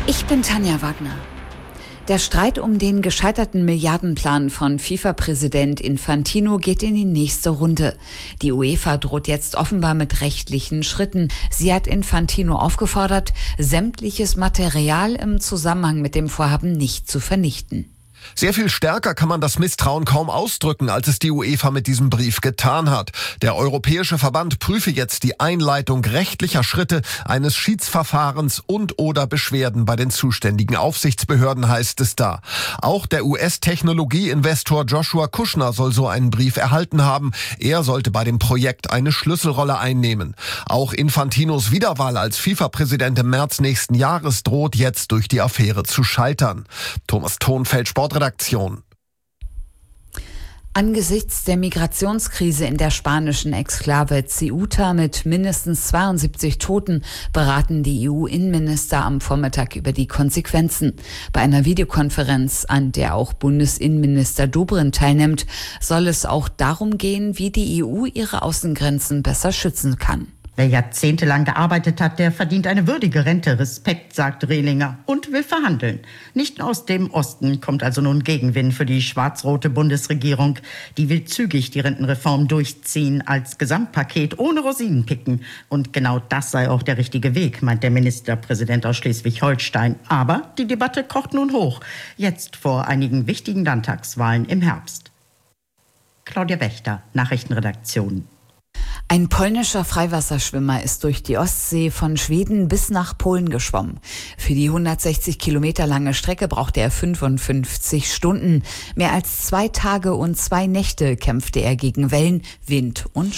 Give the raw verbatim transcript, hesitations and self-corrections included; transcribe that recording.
Ich bin Tanja Wagner. Der Streit um den gescheiterten Milliardenplan von FIFA-Präsident Infantino geht in die nächste Runde. Die UEFA droht jetzt offenbar mit rechtlichen Schritten. Sie hat Infantino aufgefordert, sämtliches Material im Zusammenhang mit dem Vorhaben nicht zu vernichten. Sehr viel stärker kann man das Misstrauen kaum ausdrücken, als es die UEFA mit diesem Brief getan hat. Der Europäische Verband prüfe jetzt die Einleitung rechtlicher Schritte, eines Schiedsverfahrens und oder Beschwerden bei den zuständigen Aufsichtsbehörden, heißt es da. Auch der U S-Technologieinvestor Joshua Kushner soll so einen Brief erhalten haben. Er sollte bei dem Projekt eine Schlüsselrolle einnehmen. Auch Infantinos Wiederwahl als FIFA-Präsident im März nächsten Jahres droht jetzt durch die Affäre zu scheitern. Thomas Thonfeld, Sportredaktion. Angesichts der Migrationskrise in der spanischen Exklave Ceuta mit mindestens zweiundsiebzig Toten beraten die E U-Innenminister am Vormittag über die Konsequenzen. Bei einer Videokonferenz, an der auch Bundesinnenminister Dobrindt teilnimmt, soll es auch darum gehen, wie die E U ihre Außengrenzen besser schützen kann. Wer jahrzehntelang gearbeitet hat, der verdient eine würdige Rente. Respekt, sagt Rehlinger, und will verhandeln. Nicht aus dem Osten kommt also nun Gegenwind für die schwarz-rote Bundesregierung. Die will zügig die Rentenreform durchziehen als Gesamtpaket ohne Rosinenpicken. Und genau das sei auch der richtige Weg, meint der Ministerpräsident aus Schleswig-Holstein. Aber die Debatte kocht nun hoch. Jetzt vor einigen wichtigen Landtagswahlen im Herbst. Claudia Wächter, Nachrichtenredaktion. Ein polnischer Freiwasserschwimmer ist durch die Ostsee von Schweden bis nach Polen geschwommen. Für die hundertsechzig Kilometer lange Strecke brauchte er fünfundfünfzig Stunden. Mehr als zwei Tage und zwei Nächte kämpfte er gegen Wellen, Wind und